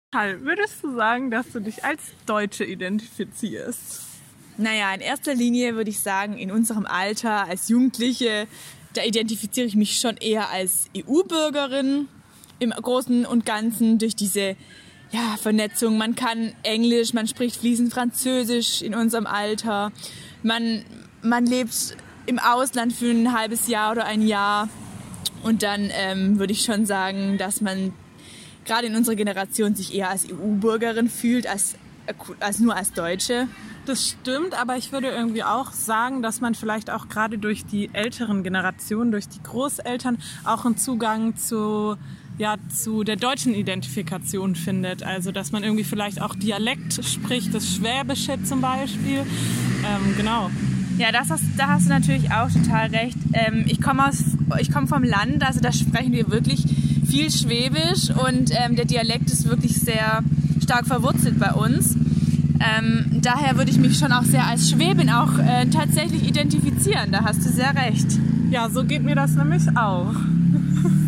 Hal, würdest du sagen, dass du dich als Deutsche identifizierst? Naja, in erster Linie würde ich sagen, in unserem Alter als Jugendliche, da identifiziere ich mich schon eher als EU-Bürgerin im Großen und Ganzen durch diese Vernetzung. Man kann Englisch, man spricht fließend Französisch in unserem Alter. Man lebt im Ausland für ein halbes Jahr oder ein Jahr. Und dann würde ich schon sagen, dass man gerade in unserer Generation sich eher als EU-Bürgerin fühlt, als nur als Deutsche. Das stimmt, aber ich würde irgendwie auch sagen, dass man vielleicht auch gerade durch die älteren Generationen, durch die Großeltern auch einen Zugang zu der deutschen Identifikation findet. Also, dass man irgendwie vielleicht auch Dialekt spricht, das Schwäbische zum Beispiel. Genau. Ja, da hast du natürlich auch total recht. Ich komme vom Land, also da sprechen wir wirklich viel Schwäbisch und der Dialekt ist wirklich sehr stark verwurzelt bei uns. Daher würde ich mich schon auch sehr als Schwäbin auch tatsächlich identifizieren. Da hast du sehr recht. Ja, so geht mir das nämlich auch.